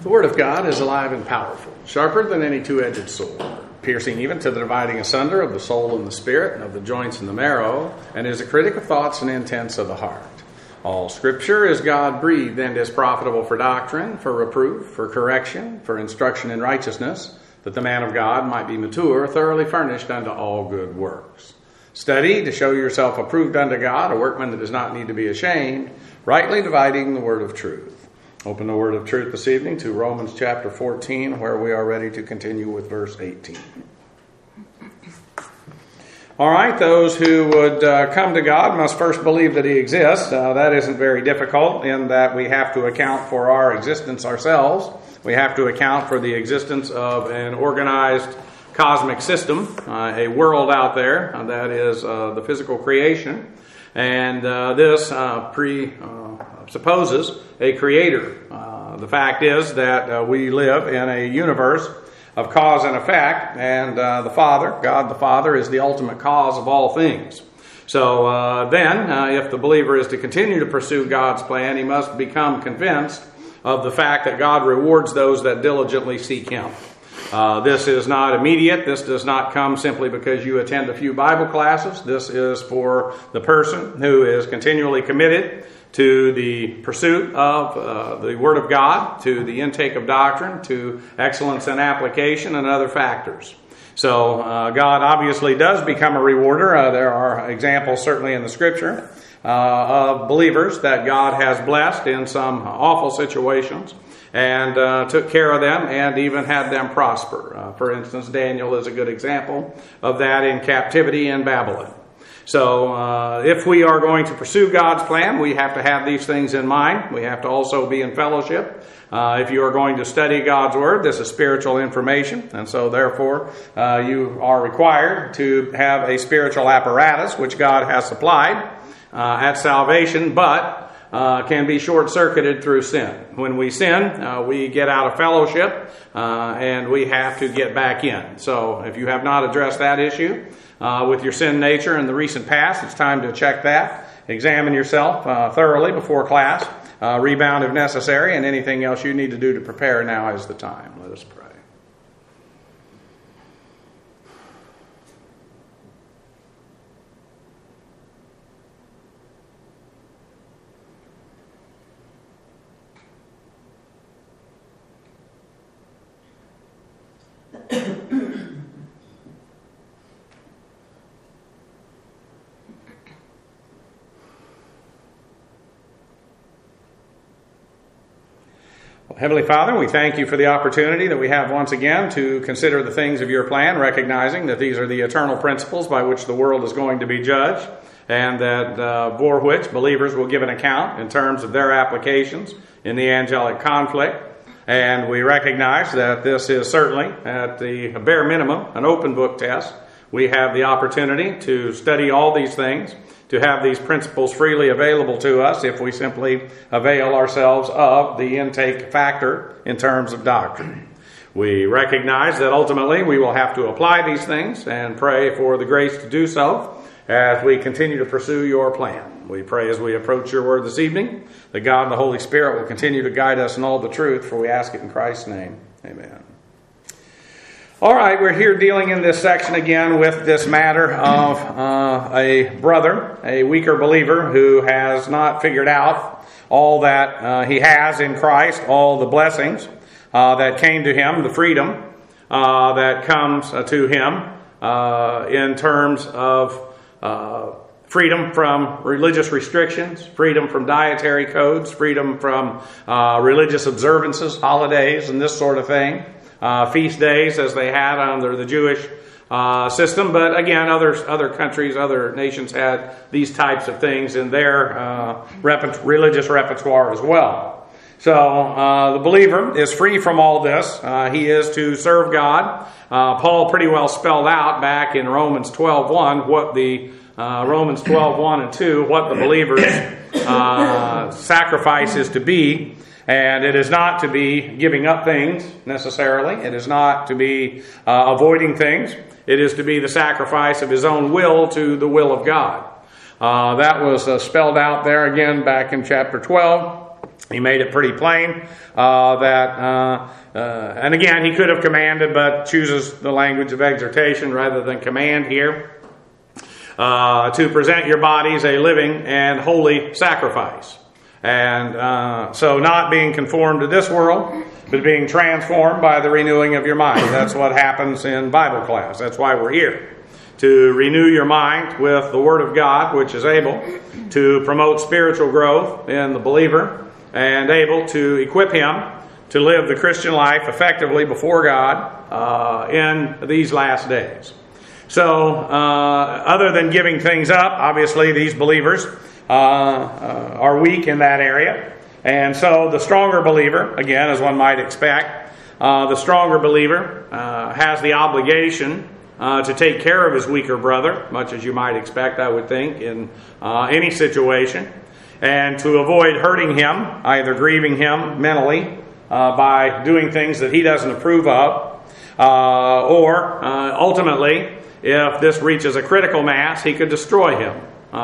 The Word of God is alive and powerful, sharper than any two-edged sword, piercing even to the dividing asunder of the soul and the spirit, and of the joints and the marrow, and is a critic of thoughts and intents of the heart. All Scripture is God-breathed and is profitable for doctrine, for reproof, for correction, for instruction in righteousness, that the man of God might be mature, thoroughly furnished unto all good works. Study to show yourself approved unto God, a workman that does not need to be ashamed, rightly dividing the word of truth. Open the word of truth this evening to Romans chapter 14, where we are ready to continue with verse 18. All right, those who would come to God must first believe that He exists. That isn't very difficult in that we have to account for our existence ourselves. We have to account for the existence of an organized cosmic system, a world out there that is the physical creation. And this presupposes a creator. The fact is that we live in a universe of cause and effect, and the Father, God the Father, is the ultimate cause of all things. So then, if the believer is to continue to pursue God's plan, he must become convinced of the fact that God rewards those that diligently seek Him. This is not immediate. This does not come simply because you attend a few Bible classes. This is for the person who is continually committed to the pursuit of the Word of God, to the intake of doctrine, to excellence in application, and other factors. So God obviously does become a rewarder. There are examples certainly in the Scripture of believers that God has blessed in some awful situations and took care of them and even had them prosper. For instance, Daniel is a good example of that in captivity in Babylon. So if we are going to pursue God's plan, we have to have these things in mind. We have to also be in fellowship. If you are going to study God's Word, this is spiritual information, and so therefore you are required to have a spiritual apparatus which God has supplied at salvation, but can be short-circuited through sin. When we sin, we get out of fellowship, and we have to get back in. So if you have not addressed that issue with your sin nature in the recent past, it's time to check that. Examine yourself thoroughly before class. Rebound if necessary, and anything else you need to do to prepare, now is the time. Let us pray. Heavenly Father, we thank You for the opportunity that we have once again to consider the things of Your plan, recognizing that these are the eternal principles by which the world is going to be judged, and that for which believers will give an account in terms of their applications in the angelic conflict. And we recognize that this is certainly, at the bare minimum, an open book test. We have the opportunity to study all these things, to have these principles freely available to us if we simply avail ourselves of the intake factor in terms of doctrine. We recognize that ultimately we will have to apply these things and pray for the grace to do so as we continue to pursue Your plan. We pray as we approach Your Word this evening that God and the Holy Spirit will continue to guide us in all the truth, for we ask it in Christ's name. Amen. All right, we're here dealing in this section again with this matter of a brother, a weaker believer who has not figured out all that he has in Christ, all the blessings that came to him, the freedom that comes to him in terms of freedom from religious restrictions, freedom from dietary codes, freedom from religious observances, holidays, and this sort of thing. Feast days as they had under the Jewish system. But again, other countries, other nations had these types of things in their religious repertoire as well. So the believer is free from all this. He is to serve God. Paul pretty well spelled out back in Romans 12:1 what the Romans 12:1 and 2 what the believer's sacrifice is to be. And it is not to be giving up things necessarily. It is not to be avoiding things. It is to be the sacrifice of his own will to the will of God. That was spelled out there again back in chapter 12. He made it pretty plain and again, he could have commanded, but chooses the language of exhortation rather than command here, to present your bodies a living and holy sacrifice. And so not being conformed to this world, but being transformed by the renewing of your mind. That's what happens in Bible class. That's why we're here. To renew your mind with the Word of God, which is able to promote spiritual growth in the believer and able to equip him to live the Christian life effectively before God in these last days. So, other than giving things up, obviously these believers are weak in that area. And so the stronger believer, again, as one might expect, the stronger believer has the obligation to take care of his weaker brother, much as you might expect, I would think, in any situation, and to avoid hurting him, either grieving him mentally by doing things that he doesn't approve of, or ultimately, if this reaches a critical mass, he could destroy him.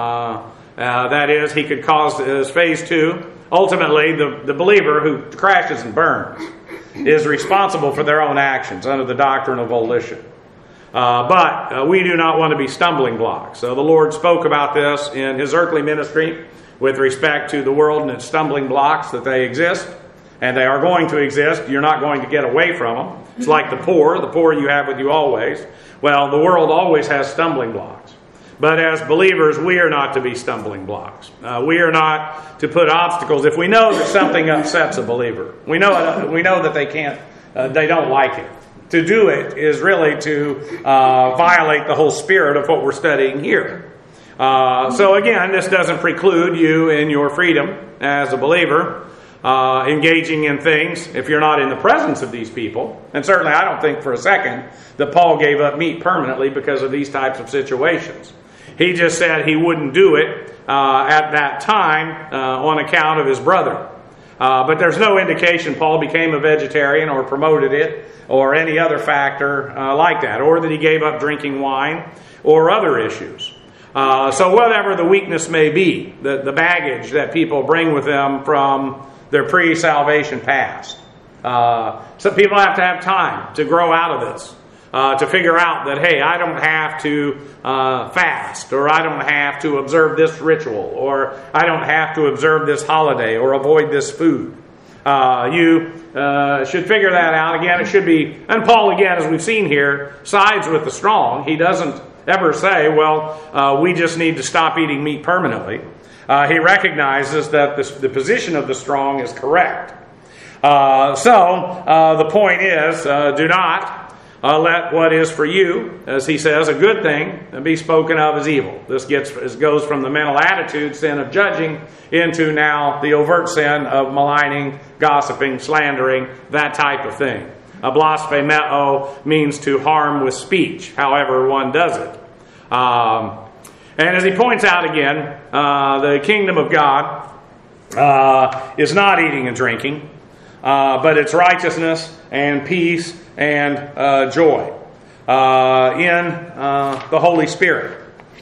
That is, he could cause, as phase 2, ultimately the believer who crashes and burns is responsible for their own actions under the doctrine of volition. But we do not want to be stumbling blocks. So the Lord spoke about this in His earthly ministry with respect to the world and its stumbling blocks, that they exist, and they are going to exist. You're not going to get away from them. It's like the poor you have with you always. Well, the world always has stumbling blocks. But as believers, we are not to be stumbling blocks. We are not to put obstacles. If we know that something upsets a believer, we know that they don't like it. To do it is really to violate the whole spirit of what we're studying here. So again, this doesn't preclude you in your freedom as a believer engaging in things if you're not in the presence of these people. And certainly I don't think for a second that Paul gave up meat permanently because of these types of situations. He just said he wouldn't do it at that time on account of his brother. But there's no indication Paul became a vegetarian or promoted it or any other factor like that, or that he gave up drinking wine or other issues. So whatever the weakness may be, the baggage that people bring with them from their pre-salvation past. So people have to have time to grow out of this, to figure out that, hey, I don't have to fast, or I don't have to observe this ritual, or I don't have to observe this holiday, or avoid this food. You should figure that out. Again, it should be, and Paul, again, as we've seen here, sides with the strong. He doesn't ever say, well, we just need to stop eating meat permanently. He recognizes that the position of the strong is correct. So the point is, do not let what is for you, as he says, a good thing, be spoken of as evil. This goes from the mental attitude sin of judging into now the overt sin of maligning, gossiping, slandering, that type of thing. A blasphemeo means to harm with speech, however one does it. And as he points out again, the kingdom of God is not eating and drinking, but it's righteousness and peace and joy in the Holy Spirit.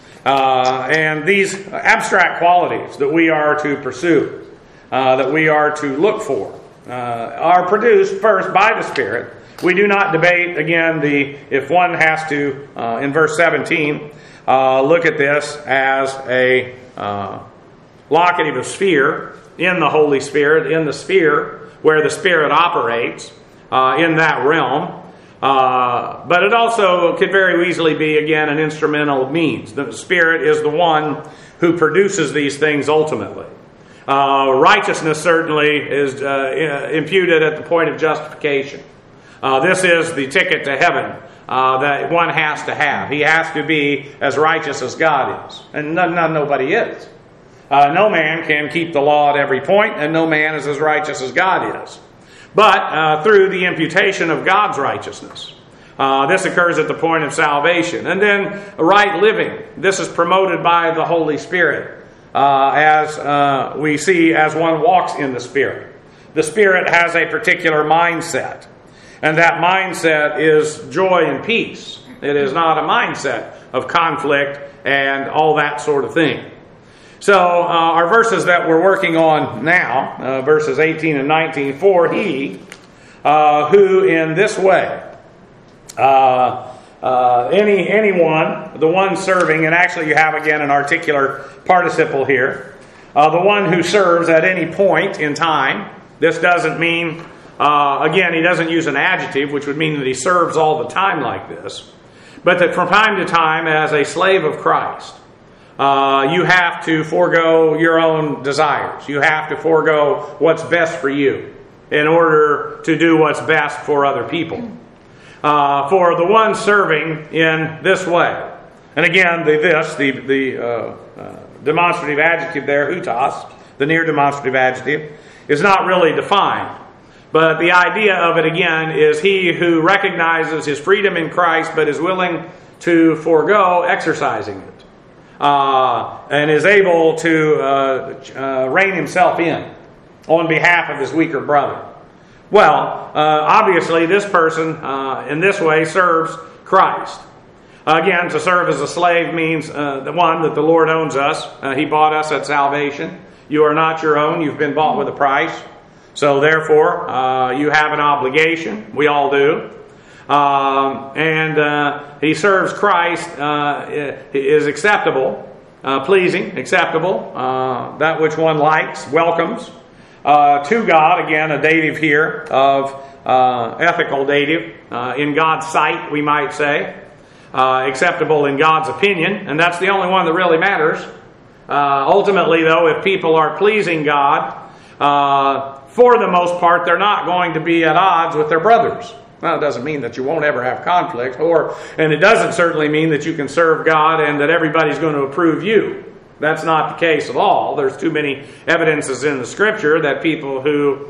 And these abstract qualities that we are to pursue, that we are to look for, are produced first by the Spirit. We do not debate, again, if one has to, in verse 17, look at this as a locative of sphere in the Holy Spirit, in the sphere where the Spirit operates in that realm. But it also could very easily be, again, an instrumental means. The Spirit is the one who produces these things ultimately. Righteousness certainly is imputed at the point of justification. This is the ticket to heaven that one has to have. He has to be as righteous as God is. And nobody is. No man can keep the law at every point, and no man is as righteous as God is. But through the imputation of God's righteousness, this occurs at the point of salvation. And then right living. This is promoted by the Holy Spirit, as we see as one walks in the Spirit. The Spirit has a particular mindset. And that mindset is joy and peace. It is not a mindset of conflict and all that sort of thing. So our verses that we're working on now, verses 18 and 19, for he who in this way, anyone, the one serving, and actually you have again an articular participle here, the one who serves at any point in time. This doesn't mean, again, he doesn't use an adjective, which would mean that he serves all the time like this, but that from time to time as a slave of Christ, you have to forego your own desires. You have to forego what's best for you in order to do what's best for other people. For the one serving in this way. And again, the demonstrative adjective there, hutos, the near demonstrative adjective, is not really defined. But the idea of it again is he who recognizes his freedom in Christ but is willing to forego exercising it. And is able to rein himself in on behalf of his weaker brother. Well, obviously this person in this way serves Christ. Again, to serve as a slave means the one that the Lord owns us. He bought us at salvation. You are not your own. You've been bought with a price. So therefore, you have an obligation. We all do. And he serves Christ is acceptable, pleasing, acceptable, that which one likes, welcomes, to God. Again, a dative here of ethical dative, in God's sight, we might say, acceptable in God's opinion, and that's the only one that really matters. Ultimately, though, if people are pleasing God, for the most part, they're not going to be at odds with their brothers. Well, it doesn't mean that you won't ever have conflict, and it doesn't certainly mean that you can serve God and that everybody's going to approve you. That's not the case at all. There's too many evidences in the Scripture that people who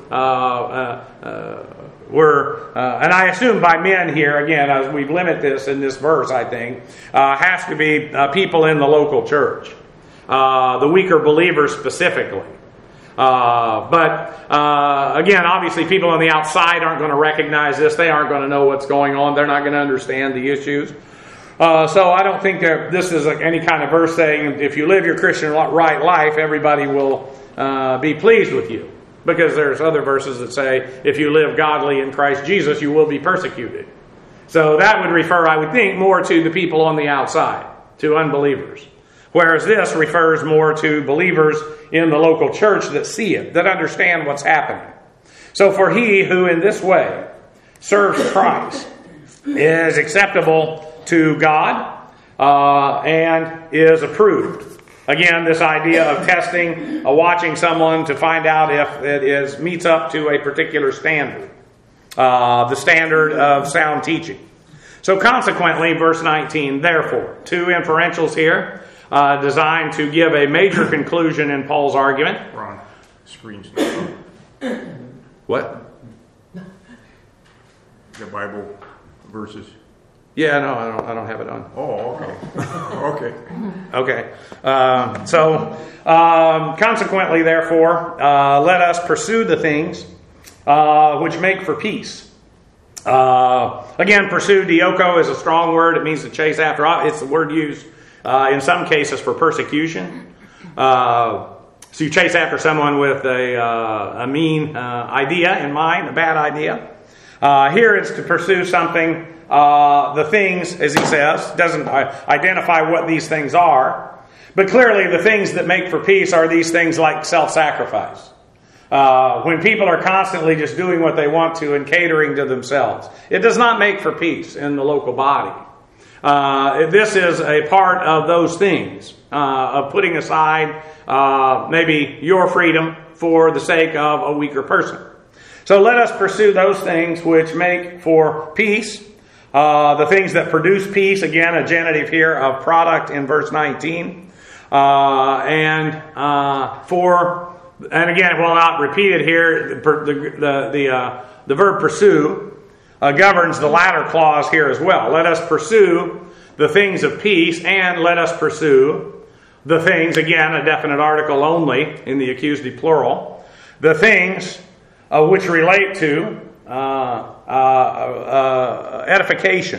were, and I assume by men here, again, as we limit this in this verse, I think, has to be people in the local church, the weaker believers specifically. But again, obviously people on the outside aren't going to recognize this. They aren't going to know what's going on. They're not going to understand the issues. So I don't think that this is any kind of verse saying if you live your Christian right life, everybody will be pleased with you. Because there's other verses that say if you live godly in Christ Jesus, you will be persecuted. So that would refer, I would think, more to the people on the outside, to unbelievers. Whereas this refers more to believers in the local church that see it, that understand what's happening. So for he who in this way serves Christ is acceptable to God and is approved. Again, this idea of testing, watching someone to find out if it meets up to a particular standard, the standard of sound teaching. So consequently, verse 19, therefore, two inferentials here, designed to give a major conclusion in Paul's argument. Ron, screen's not on. What? The Bible verses. Yeah, no, I don't have it on. Oh, okay. Okay. Consequently, therefore, let us pursue the things which make for peace. Again, pursue, dioko, is a strong word. It means to chase after. It's the word used in some cases for persecution. So you chase after someone with a mean idea in mind, a bad idea. Here it's to pursue something, the things, as he says, doesn't identify what these things are. But clearly the things that make for peace are these things like self-sacrifice. When people are constantly just doing what they want to and catering to themselves, it does not make for peace in the local body. This is a part of those things, of putting aside maybe your freedom for the sake of a weaker person. So let us pursue those things which make for peace, the things that produce peace, again, a genitive here of product in verse 19. And again, while not repeated here, the verb pursue governs the latter clause here as well. Let us pursue the things of peace, and let us pursue the things, again, a definite article only in the accusative plural, the things which relate to edification,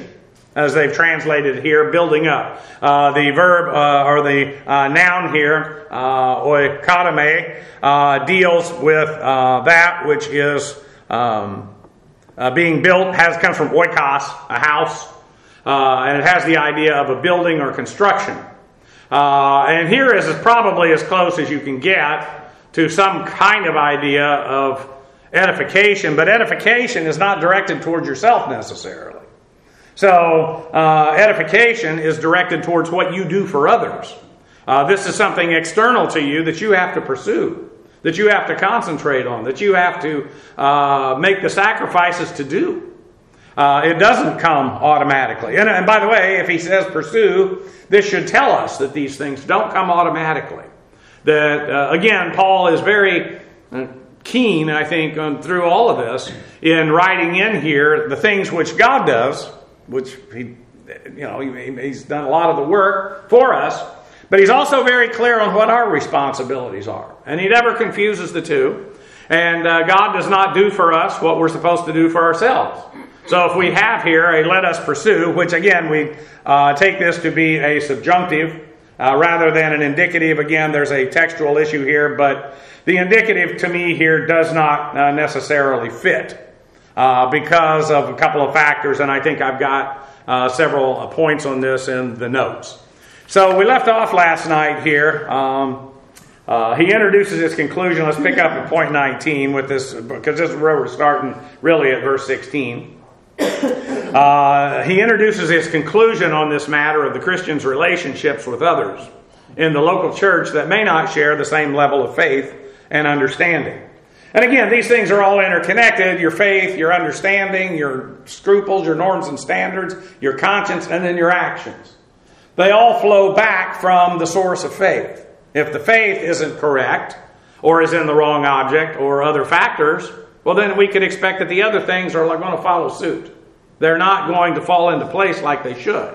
as they've translated here, building up. The verb or the noun here, oikotome, deals with that which is being built. Comes from oikos, a house, and it has the idea of a building or construction. And here is probably as close as you can get to some kind of idea of edification, but edification is not directed towards yourself necessarily. So edification is directed towards what you do for others. This is something external to you that you have to pursue, that you have to concentrate on, that you have to make the sacrifices to do. It doesn't come automatically. And by the way, if he says pursue, this should tell us that these things don't come automatically. That, again, Paul is very keen, I think, through all of this, in writing in here the things which God does, which he's done a lot of the work for us, but he's also very clear on what our responsibilities are. And he never confuses the two. And God does not do for us what we're supposed to do for ourselves. So if we have here a let us pursue, which again we take this to be a subjunctive rather than an indicative. Again, there's a textual issue here, but the indicative to me here does not necessarily fit because of a couple of factors, and I think I've got several points on this in the notes. So we left off last night here. He introduces his conclusion. Let's pick up at point 19 with this, because this is where we're starting really at verse 16. He introduces his conclusion on this matter of the Christian's relationships with others in the local church that may not share the same level of faith and understanding. And again, these things are all interconnected. Your faith, your understanding, your scruples, your norms and standards, your conscience, and then your actions. They all flow back from the source of faith. If the faith isn't correct, or is in the wrong object, or other factors, well, then we could expect that the other things are going to follow suit. They're not going to fall into place like they should.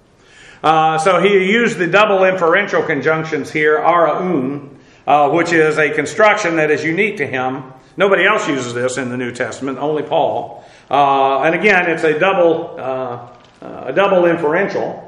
So he used the double inferential conjunctions here, araun, which is a construction that is unique to him. Nobody else uses this in the New Testament, only Paul. And again, it's a double inferential.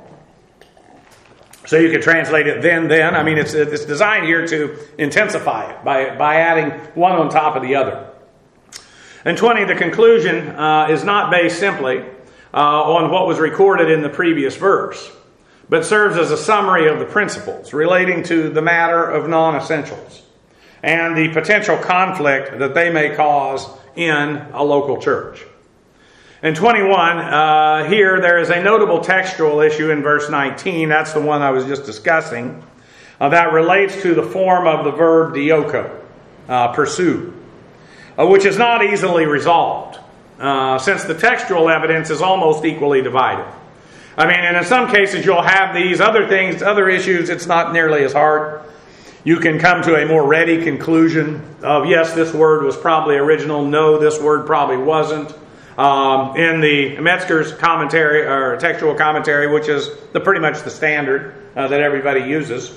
So you could translate it then. I mean, it's designed here to intensify it by adding one on top of the other. And 20, the conclusion is not based simply on what was recorded in the previous verse, but serves as a summary of the principles relating to the matter of non-essentials and the potential conflict that they may cause in a local church. In 21, here there is a notable textual issue in verse 19. That's the one I was just discussing. That relates to the form of the verb dioko, pursue, which is not easily resolved, since the textual evidence is almost equally divided. I mean, and in some cases you'll have these other things, other issues, it's not nearly as hard. You can come to a more ready conclusion of, yes, this word was probably original, no, this word probably wasn't. In the Metzger's commentary, or textual commentary, which is pretty much the standard that everybody uses,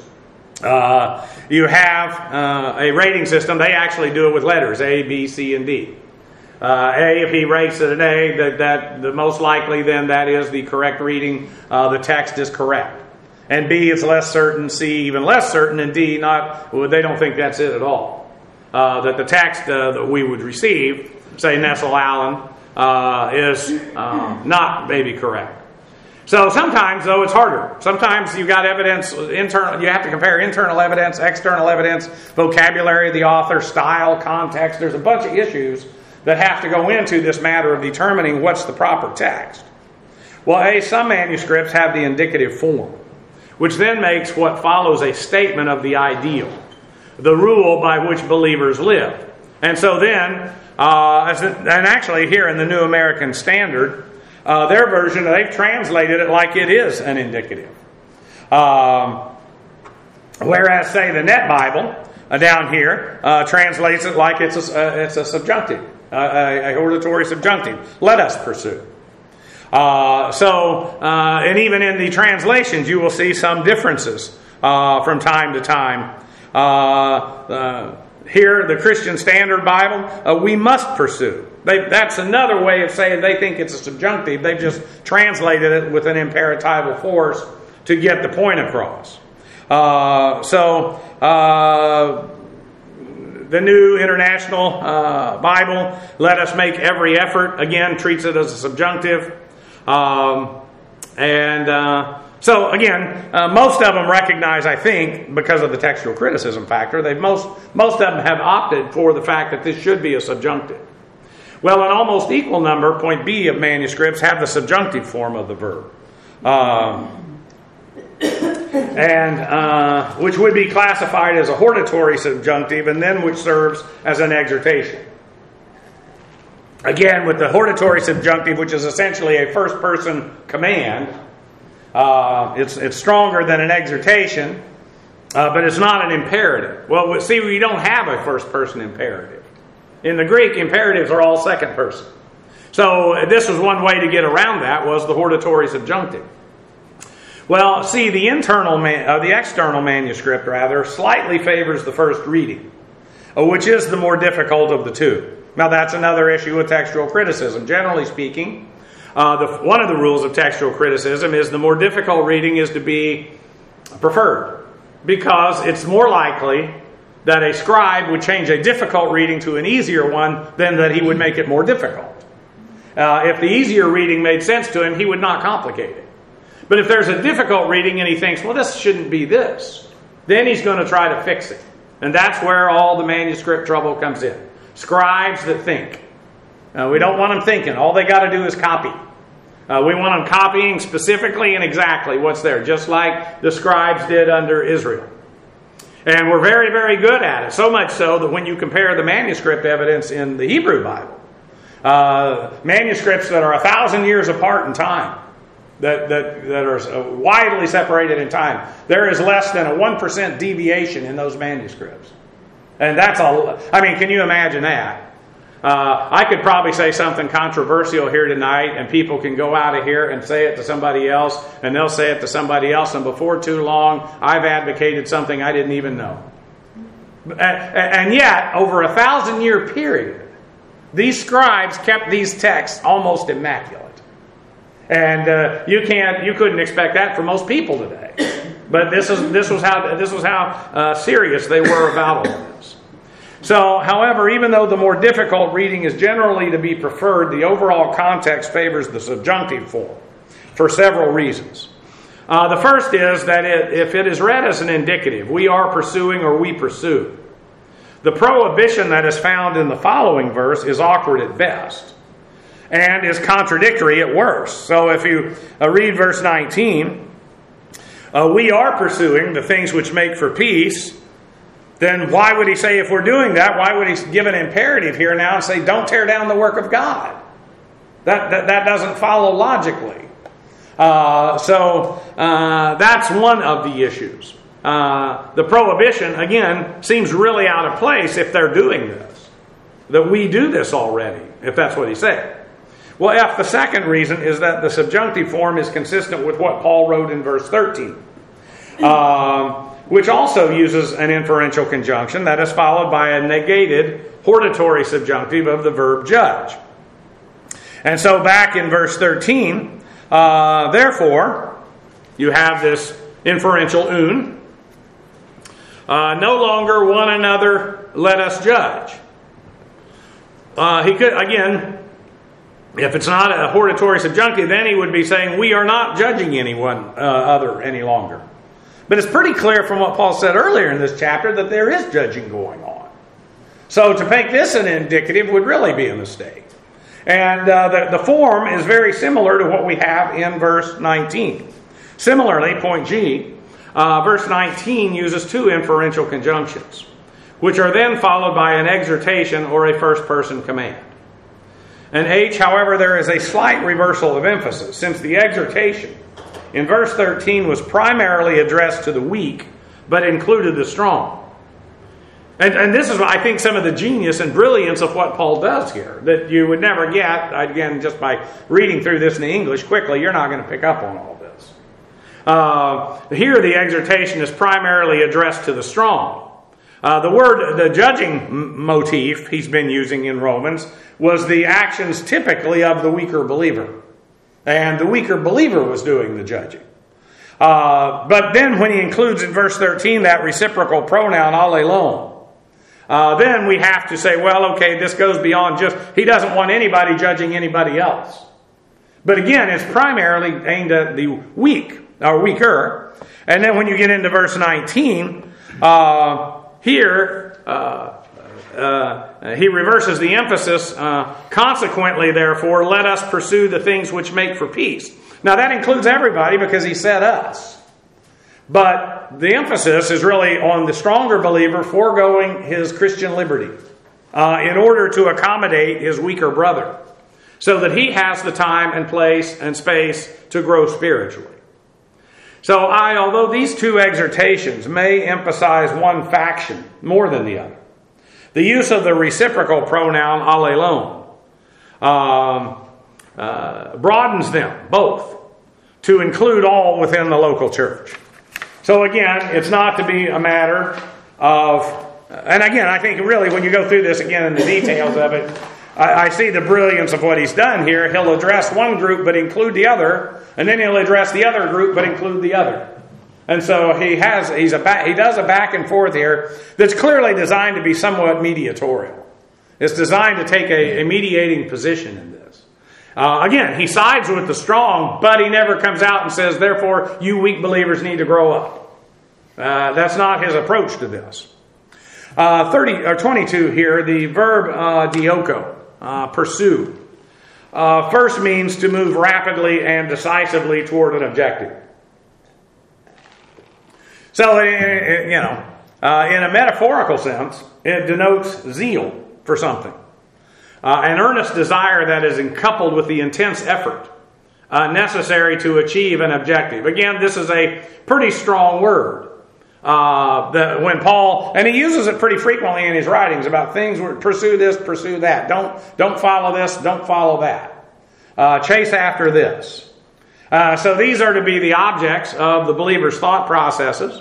you have a rating system. They actually do it with letters, A, B, C, and D. A, if he rates it an A, that the most likely then that is the correct reading. The text is correct. And B is less certain, C even less certain, and D they don't think that's it at all. That the text that we would receive, say Nestle Allen, is not maybe correct. So sometimes, though, it's harder. Sometimes you've got evidence, you have to compare internal evidence, external evidence, vocabulary of the author, style, context. There's a bunch of issues that have to go into this matter of determining what's the proper text. Well, some manuscripts have the indicative form, which then makes what follows a statement of the ideal, the rule by which believers live. And so then, and actually here in the New American Standard, their version, they've translated it like it is an indicative. Whereas, say, the Net Bible down here translates it like it's a subjunctive, a hortatory subjunctive. Let us pursue. And even in the translations, you will see some differences from time to time. Here, the Christian Standard Bible, we must pursue. That's another way of saying they think it's a subjunctive. They've just translated it with an imperatival force to get the point across. The New International Bible, let us make every effort, again, treats it as a subjunctive. So again, most of them recognize, I think, because of the textual criticism factor, most of them have opted for the fact that this should be a subjunctive. Well, an almost equal number, point B, of manuscripts have the subjunctive form of the verb. Which would be classified as a hortatory subjunctive, and then which serves as an exhortation. Again, with the hortatory subjunctive, which is essentially a first-person command, it's stronger than an exhortation, but it's not an imperative. Well, see, we don't have a first-person imperative. In the Greek, imperatives are all second person. So this was one way to get around that, was the hortatory subjunctive. Well, see, the external manuscript, slightly favors the first reading, which is the more difficult of the two. Now, that's another issue with textual criticism. Generally speaking, one of the rules of textual criticism is the more difficult reading is to be preferred, because it's more likely that a scribe would change a difficult reading to an easier one than that he would make it more difficult. If the easier reading made sense to him, he would not complicate it. But if there's a difficult reading and he thinks, well, this shouldn't be this, then he's going to try to fix it. And that's where all the manuscript trouble comes in. Scribes that think. We don't want them thinking. All they got to do is copy. We want them copying specifically and exactly what's there, just like the scribes did under Israel. And we're very, very good at it. So much so that when you compare the manuscript evidence in the Hebrew Bible, manuscripts that are 1,000 years apart in time, that are widely separated in time, there is less than a 1% deviation in those manuscripts. And that's can you imagine that? I could probably say something controversial here tonight, and people can go out of here and say it to somebody else, and they'll say it to somebody else, and before too long, I've advocated something I didn't even know. And yet, over a 1,000-year period, these scribes kept these texts almost immaculate. And you couldn't expect that from most people today. But this was how serious they were about all this. So, however, even though the more difficult reading is generally to be preferred, the overall context favors the subjunctive form for several reasons. The first is that if it is read as an indicative, we are pursuing or we pursue, the prohibition that is found in the following verse is awkward at best and is contradictory at worst. So if you read verse 19, we are pursuing the things which make for peace, then why would he say, if we're doing that, why would he give an imperative here now and say, don't tear down the work of God? That doesn't follow logically. So that's one of the issues. The prohibition, again, seems really out of place if they're doing this. That we do this already, if that's what he's saying. Well, the second reason is that the subjunctive form is consistent with what Paul wrote in verse 13. Which also uses an inferential conjunction that is followed by a negated hortatory subjunctive of the verb judge. And so back in verse 13, therefore, you have this inferential un. No longer one another let us judge. He could, again, if it's not a hortatory subjunctive, then he would be saying, we are not judging anyone other any longer. But it's pretty clear from what Paul said earlier in this chapter that there is judging going on. So to make this an indicative would really be a mistake. And the form is very similar to what we have in verse 19. Similarly, point G, verse 19 uses two inferential conjunctions, which are then followed by an exhortation or a first-person command. And H, however, there is a slight reversal of emphasis, since the exhortation in verse 13 was primarily addressed to the weak, but included the strong. And this is, I think, some of the genius and brilliance of what Paul does here, that you would never get, again, just by reading through this in the English quickly, you're not going to pick up on all this. Here the exhortation is primarily addressed to the strong, The judging motif he's been using in Romans was the actions typically of the weaker believer. And the weaker believer was doing the judging. But then when he includes in verse 13 that reciprocal pronoun allelon, then we have to say, well, okay, this goes beyond just, he doesn't want anybody judging anybody else. But again, it's primarily aimed at the weak, or weaker. And then when you get into verse 19, here, he reverses the emphasis. Consequently, therefore, let us pursue the things which make for peace. Now, that includes everybody because he said us. But the emphasis is really on the stronger believer foregoing his Christian liberty in order to accommodate his weaker brother, so that he has the time and place and space to grow spiritually. So although these two exhortations may emphasize one faction more than the other, the use of the reciprocal pronoun allelon broadens them both to include all within the local church. So again, it's not to be a matter of, and again, I think really when you go through this again in the details of it, I see the brilliance of what he's done here. He'll address one group but include the other, and then he'll address the other group but include the other. And so he does a back and forth here that's clearly designed to be somewhat mediatorial. It's designed to take a mediating position in this. Again, he sides with the strong, but he never comes out and says, therefore, you weak believers need to grow up. That's not his approach to this. 22 here, the verb dioko, pursue, first means to move rapidly and decisively toward an objective. So, in a metaphorical sense, it denotes zeal for something. An earnest desire that is coupled with the intense effort necessary to achieve an objective. Again, this is a pretty strong word. When Paul, and he uses it pretty frequently in his writings about things, pursue this, pursue that. Don't follow this, don't follow that. Chase after this. So these are to be the objects of the believer's thought processes.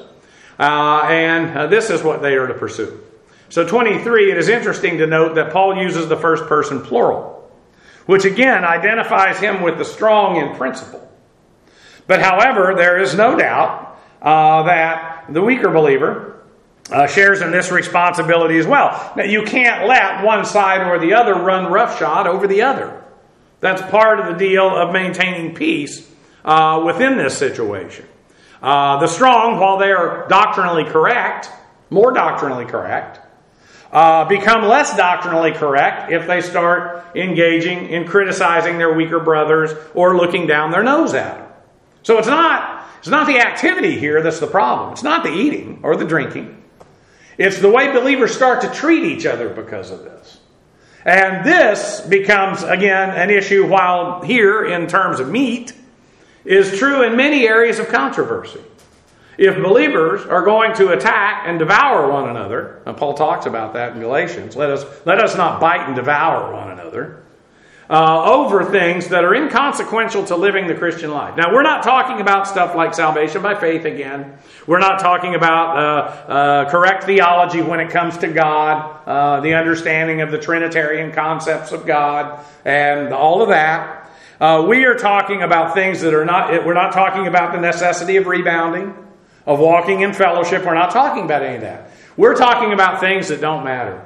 And this is what they are to pursue. So 23, it is interesting to note that Paul uses the first person plural, which again identifies him with the strong in principle. But however, there is no doubt that the weaker believer shares in this responsibility as well. Now, you can't let one side or the other run roughshod over the other. That's part of the deal of maintaining peace within this situation. The strong, while they are doctrinally correct, more doctrinally correct, become less doctrinally correct if they start engaging in criticizing their weaker brothers or looking down their nose at them. So it's not the activity here that's the problem. It's not the eating or the drinking. It's the way believers start to treat each other because of this. And this becomes, again, an issue while here, in terms of meat, is true in many areas of controversy. If believers are going to attack and devour one another, and Paul talks about that in Galatians, let us not bite and devour one another, over things that are inconsequential to living the Christian life. Now, we're not talking about stuff like salvation by faith again. We're not talking about correct theology when it comes to God, the understanding of the Trinitarian concepts of God, and all of that. We are talking about things that are not, we're not talking about the necessity of rebounding, of walking in fellowship. We're not talking about any of that. We're talking about things that don't matter.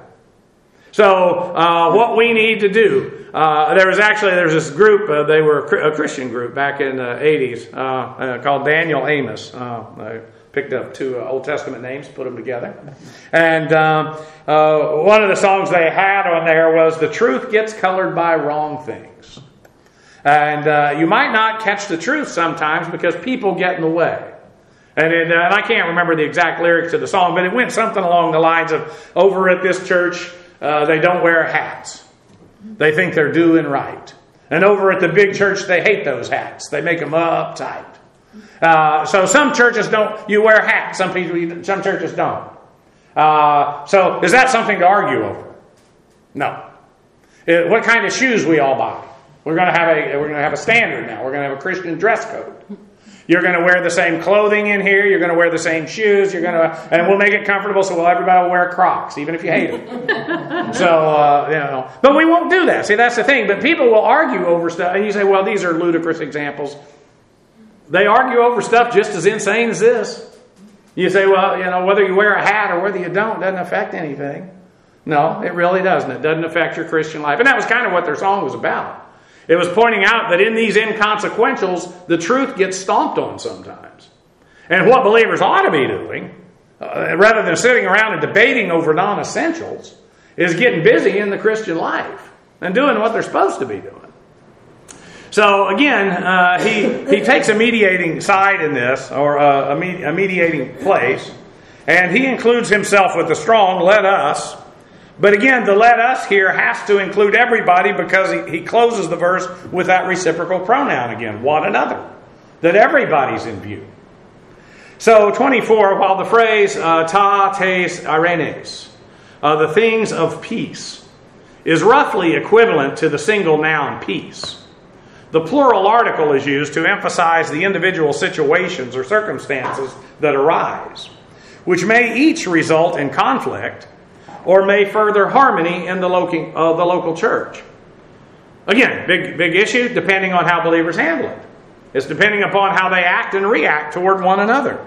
So what we need to do, there's this group, they were a Christian group back in the 80s called Daniel Amos. I picked up two Old Testament names, put them together. And one of the songs they had on there was, "The Truth Gets Colored by Wrong Things." And you might not catch the truth sometimes because people get in the way. And I can't remember the exact lyrics to the song, but it went something along the lines of, over at this church, they don't wear hats. They think they're doing right. And over at the big church, they hate those hats. They make them uptight. So some churches you wear hats. Some churches don't. So is that something to argue over? No. What kind of shoes we all buy? We're going to have a standard now. We're going to have a Christian dress code. You're going to wear the same clothing in here. You're going to wear the same shoes. And we'll make it comfortable so everybody will wear Crocs, even if you hate them. So, but we won't do that. See, that's the thing. But people will argue over stuff. And you say, well, these are ludicrous examples. They argue over stuff just as insane as this. You say, well, whether you wear a hat or whether you don't doesn't affect anything. No, it really doesn't. It doesn't affect your Christian life. And that was kind of what their song was about. It was pointing out that in these inconsequentials, the truth gets stomped on sometimes. And what believers ought to be doing, rather than sitting around and debating over non-essentials, is getting busy in the Christian life and doing what they're supposed to be doing. So again, he takes a mediating side in this, or a mediating place, and he includes himself with the strong, let us. But again, the let us here has to include everybody, because he closes the verse with that reciprocal pronoun again, one another, that everybody's in view. So 24, while the phrase ta tes irenes, the things of peace, is roughly equivalent to the single noun peace, the plural article is used to emphasize the individual situations or circumstances that arise, which may each result in conflict or may further harmony in the local church. Again, big issue depending on how believers handle it. It's depending upon how they act and react toward one another.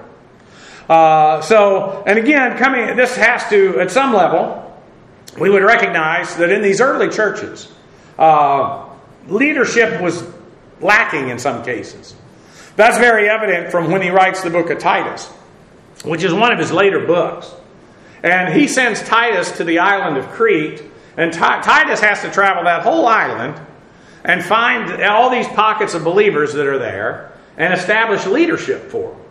And again, this has to, at some level, we would recognize that in these early churches, leadership was lacking in some cases. That's very evident from when he writes the book of Titus, which is one of his later books. And he sends Titus to the island of Crete, and Titus has to travel that whole island and find all these pockets of believers that are there and establish leadership for them.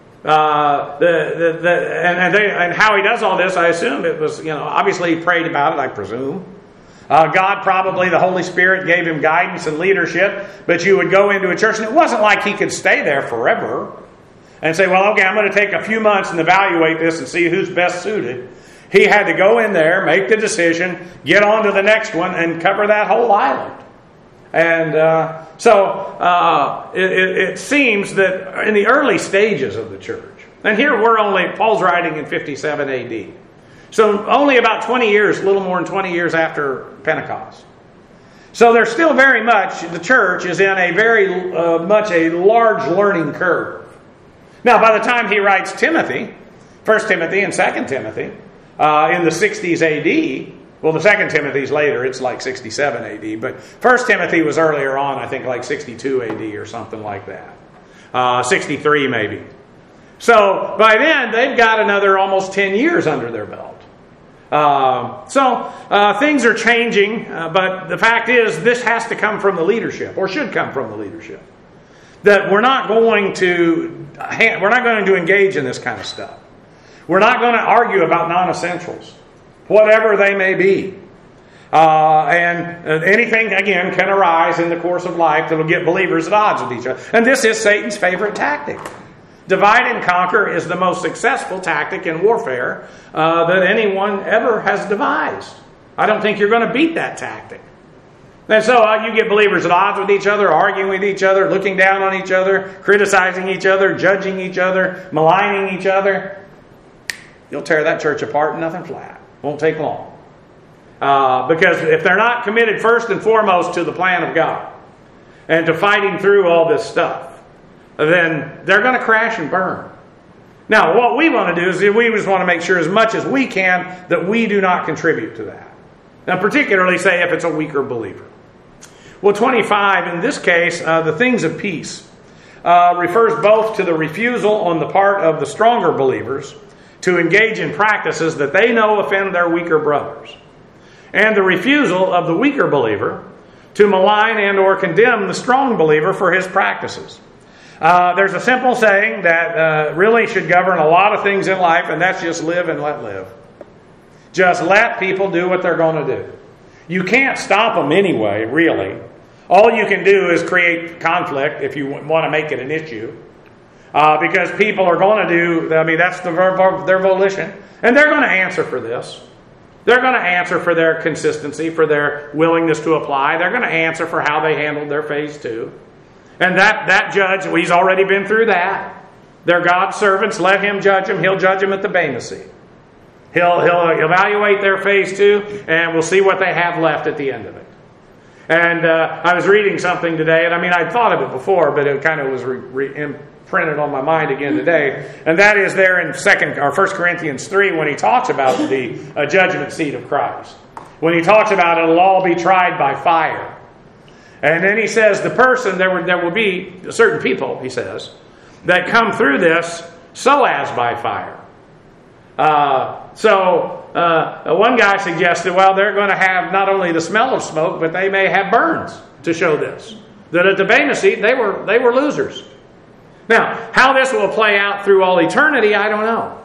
And how he does all this, I assume it was, obviously he prayed about it, I presume. God probably, the Holy Spirit, gave him guidance and leadership, but you would go into a church, and it wasn't like he could stay there forever and say, well, okay, I'm going to take a few months and evaluate this and see who's best suited. He had to go in there, make the decision, get on to the next one, and cover that whole island. And it seems that in the early stages of the church, and here Paul's writing in 57 AD. So only about 20 years, a little more than 20 years after Pentecost. So there's still very much, the church is in a very much a large learning curve. Now, by the time he writes Timothy, 1 Timothy and 2 Timothy, in the 60s AD, well, the 2 Timothy's later, it's like 67 AD, but 1 Timothy was earlier on, I think like 62 AD or something like that. 63 maybe. So by then, they've got another almost 10 years under their belt. Things are changing, but the fact is this has to come from the leadership, or should come from the leadership. That we're not going to engage in this kind of stuff. We're not going to argue about non-essentials, whatever they may be. And anything, again, can arise in the course of life that will get believers at odds with each other. And this is Satan's favorite tactic. Divide and conquer is the most successful tactic in warfare that anyone ever has devised. I don't think you're going to beat that tactic. And so you get believers at odds with each other, arguing with each other, looking down on each other, criticizing each other, judging each other, maligning each other. You'll tear that church apart and nothing flat. Won't take long. Because if they're not committed first and foremost to the plan of God and to fighting through all this stuff, then they're going to crash and burn. Now, what we want to do is we just want to make sure as much as we can that we do not contribute to that. Now, particularly, say, if it's a weaker believer. Well, 25, in this case, the things of peace, refers both to the refusal on the part of the stronger believers to engage in practices that they know offend their weaker brothers, and the refusal of the weaker believer to malign and or condemn the strong believer for his practices. There's a simple saying that really should govern a lot of things in life, and that's just live and let live. Just let people do what they're going to do. You can't stop them anyway, really. All you can do is create conflict if you want to make it an issue. Because people are going to do, that's their volition. And they're going to answer for this. They're going to answer for their consistency, for their willingness to apply. They're going to answer for how they handled their phase 2. And that judge, well, he's already been through that. They're God's servants. Let him judge them. He'll judge them at the Bema Seat. He'll evaluate their phase 2, and we'll see what they have left at the end of it. And I was reading something today, and I'd thought of it before, but it kind of was imprinted on my mind again today. And that is there in 1 Corinthians 3 when he talks about the judgment seat of Christ. When he talks about it'll all be tried by fire. And then he says the person, there will be certain people, he says, that come through this so as by fire. One guy suggested, well, they're going to have not only the smell of smoke, but they may have burns to show this. That at the Bema Seat, they were losers. Now, how this will play out through all eternity, I don't know.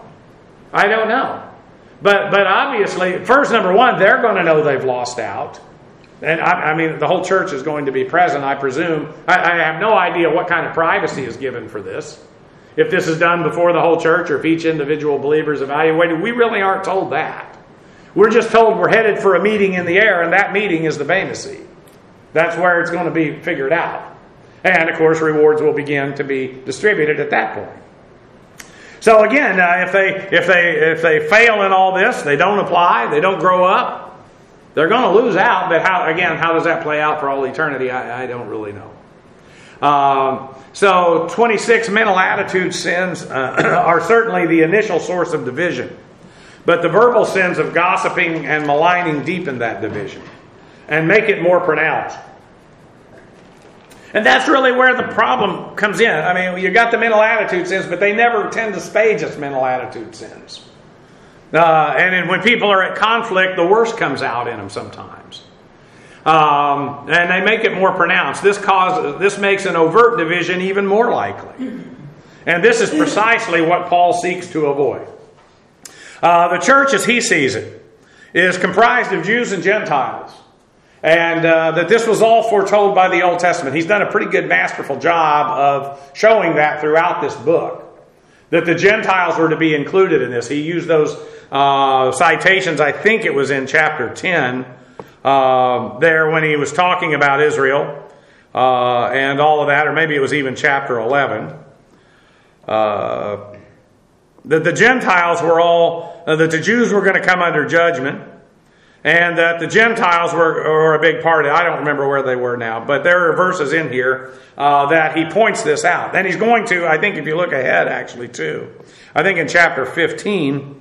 But obviously, first, number one, they're going to know they've lost out. And the whole church is going to be present, I presume. I have no idea what kind of privacy is given for this. If this is done before the whole church or if each individual believer is evaluated, we really aren't told that. We're just told we're headed for a meeting in the air, and that meeting is the Bema Seat. That's where it's going to be figured out. And, of course, rewards will begin to be distributed at that point. So, again, if they fail in all this, they don't apply, they don't grow up, they're going to lose out. But how does that play out for all eternity? I don't really know. So 26 mental attitude sins are certainly the initial source of division. But the verbal sins of gossiping and maligning deepen that division and make it more pronounced. And that's really where the problem comes in. You got the mental attitude sins, but they never tend to stage as mental attitude sins. And then when people are at conflict, the worst comes out in them sometimes. And they make it more pronounced. This makes an overt division even more likely. And this is precisely what Paul seeks to avoid. The church, as he sees it, is comprised of Jews and Gentiles. And that this was all foretold by the Old Testament. He's done a pretty good, masterful job of showing that throughout this book. That the Gentiles were to be included in this. He used those citations, I think it was in chapter 10, there when he was talking about Israel and all of that, or maybe it was even chapter 11. That the Gentiles were all, that the Jews were going to come under judgment, and that the Gentiles were a big part of it. I don't remember where they were now, but there are verses in here that he points this out. And he's going to, I think if you look ahead actually too, I think in chapter 15,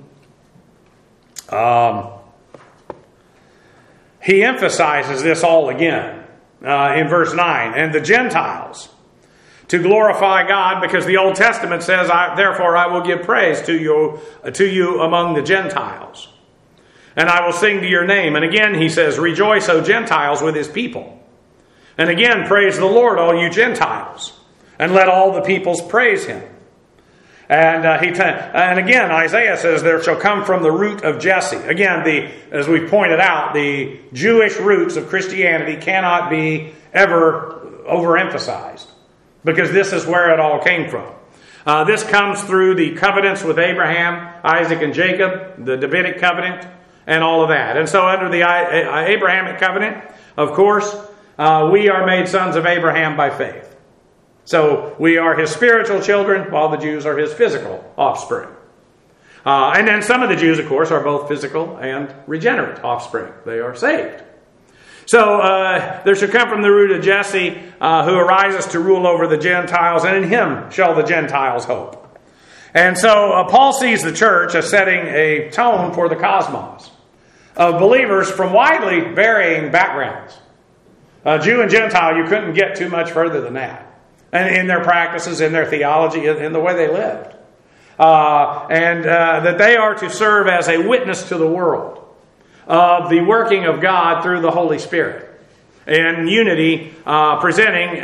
he emphasizes this all again in verse 9. And the Gentiles, to glorify God, because the Old Testament says, therefore I will give praise to you among the Gentiles. And I will sing to your name. And again he says, rejoice, O Gentiles, with his people. And again, praise the Lord, all you Gentiles. And let all the peoples praise him. And again, Isaiah says, there shall come from the root of Jesse. Again, as we've pointed out, the Jewish roots of Christianity cannot be ever overemphasized. Because this is where it all came from. This comes through the covenants with Abraham, Isaac, and Jacob, the Davidic covenant, and all of that. And so under the Abrahamic covenant, of course, we are made sons of Abraham by faith. So we are his spiritual children, while the Jews are his physical offspring. And then some of the Jews, of course, are both physical and regenerate offspring. They are saved. So there shall come from the root of Jesse, who arises to rule over the Gentiles, and in him shall the Gentiles hope. And so Paul sees the church as setting a tone for the cosmos of believers from widely varying backgrounds. Jew and Gentile, you couldn't get too much further than that. And in their practices, in their theology, in the way they lived. And that they are to serve as a witness to the world of the working of God through the Holy Spirit. In unity, presenting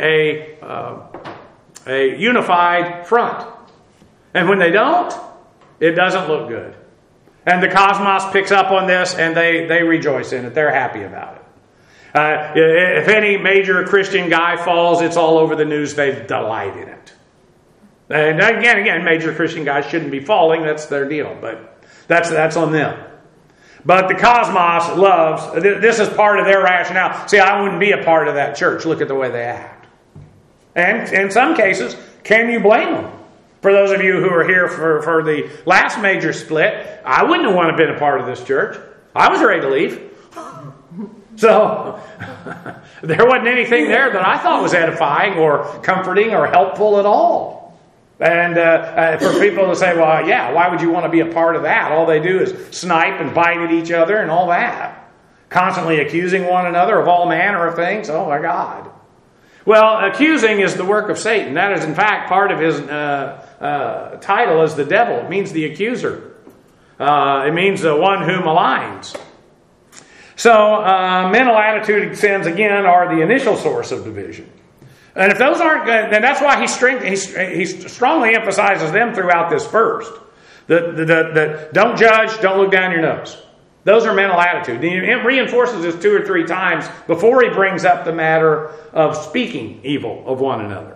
a unified front. And when they don't, it doesn't look good. And the cosmos picks up on this and they rejoice in it. They're happy about it. If any major Christian guy falls, it's all over the news. They delight in it. And again, major Christian guys shouldn't be falling. That's their deal. But that's on them. But the cosmos loves, this is part of their rationale. See, I wouldn't be a part of that church. Look at the way they act. And in some cases, can you blame them? For those of you who are here for the last major split, I wouldn't have wanted to been a part of this church. I was ready to leave. So there wasn't anything there that I thought was edifying or comforting or helpful at all. And for people to say, well, yeah, why would you want to be a part of that? All they do is snipe and bite at each other and all that. Constantly accusing one another of all manner of things. Oh, my God. Well, accusing is the work of Satan. That is, in fact, part of his title as the devil. It means the accuser. It means the one who maligns. So, mental attitude sins, again, are the initial source of division. And if those aren't good, then that's why he strongly emphasizes them throughout this first. The don't judge, don't look down your nose. Those are mental attitude. He reinforces this 2 or 3 times before he brings up the matter of speaking evil of one another.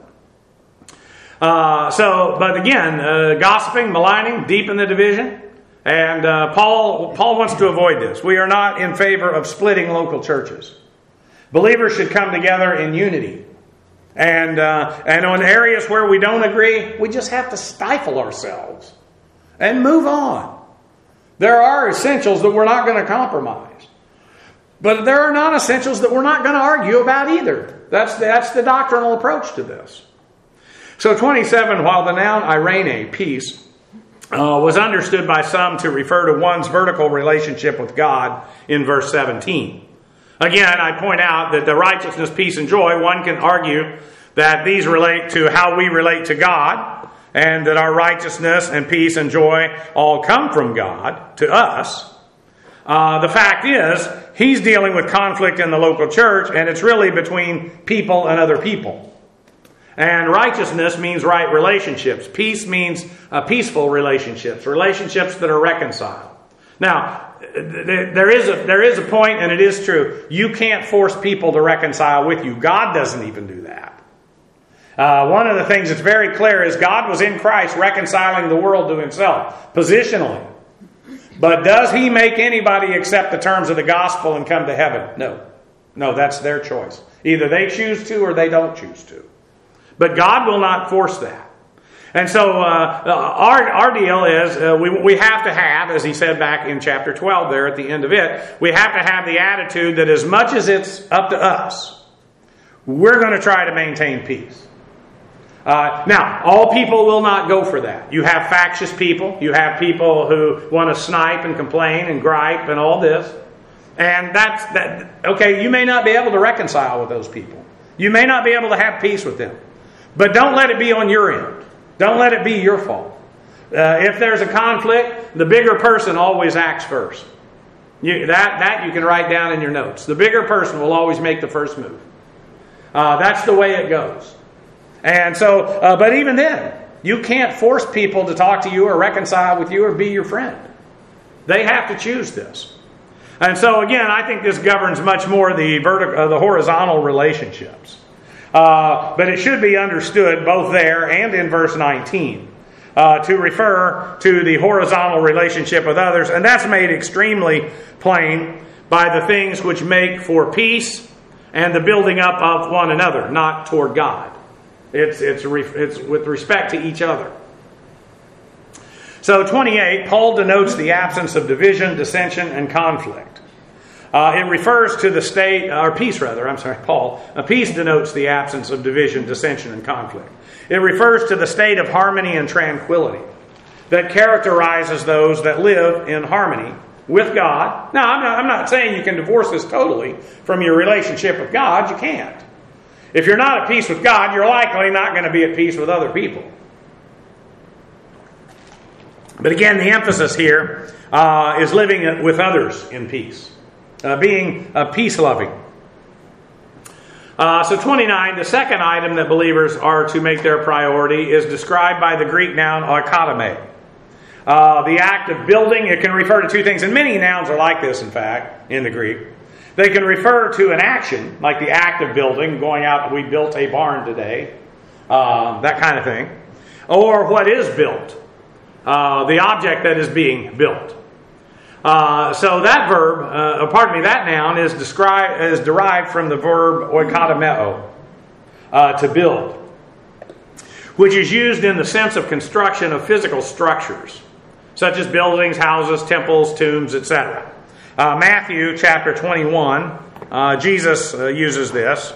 But again, gossiping, maligning, deepen the division. And Paul wants to avoid this. We are not in favor of splitting local churches. Believers should come together in unity. And on areas where we don't agree, we just have to stifle ourselves and move on. There are essentials that we're not going to compromise. But there are non-essentials that we're not going to argue about either. That's the doctrinal approach to this. So 27, while the noun eirene, peace, was understood by some to refer to one's vertical relationship with God in verse 17. Again, I point out that the righteousness, peace, and joy, one can argue that these relate to how we relate to God, and that our righteousness and peace and joy all come from God to us. The fact is, he's dealing with conflict in the local church, and it's really between people and other people. And righteousness means right relationships. Peace means peaceful relationships, relationships that are reconciled. Now, there is a point, and it is true. You can't force people to reconcile with you. God doesn't even do that. One of the things that's very clear is God was in Christ reconciling the world to himself, positionally. But does he make anybody accept the terms of the gospel and come to heaven? No. No, that's their choice. Either they choose to or they don't choose to. But God will not force that. And so our deal is we have to have, as he said back in chapter 12 there at the end of it, we have to have the attitude that as much as it's up to us, we're going to try to maintain peace. Now, all people will not go for that. You have factious people. You have people who want to snipe and complain and gripe and all this. And okay, you may not be able to reconcile with those people. You may not be able to have peace with them. But don't let it be on your end. Don't let it be your fault. If there's a conflict, the bigger person always acts first. That you can write down in your notes. The bigger person will always make the first move. That's the way it goes. And so, but even then, you can't force people to talk to you or reconcile with you or be your friend. They have to choose this. And so again, I think this governs much more the horizontal relationships. But it should be understood both there and in verse 19 to refer to the horizontal relationship with others. And that's made extremely plain by the things which make for peace and the building up of one another, not toward God. It's with respect to each other. So 28, Paul denotes the absence of division, dissension, and conflict. It refers to the state, or peace rather, Paul. Peace denotes the absence of division, dissension, and conflict. It refers to the state of harmony and tranquility that characterizes those that live in harmony with God. Now, I'm not saying you can divorce this totally from your relationship with God. You can't. If you're not at peace with God, you're likely not going to be at peace with other people. But again, the emphasis here is living with others in peace. Being peace-loving. So 29, the second item that believers are to make their priority is described by the Greek noun oikotome. The act of building, it can refer to two things, and many nouns are like this, in fact, in the Greek. They can refer to an action, like the act of building, going out, we built a barn today, that kind of thing. Or what is built, the object that is being built. So that verb, that noun is derived from the verb oikotomeo, to build. which is used in the sense of construction of physical structures, such as buildings, houses, temples, tombs, etc. Matthew chapter 21, Jesus uses this.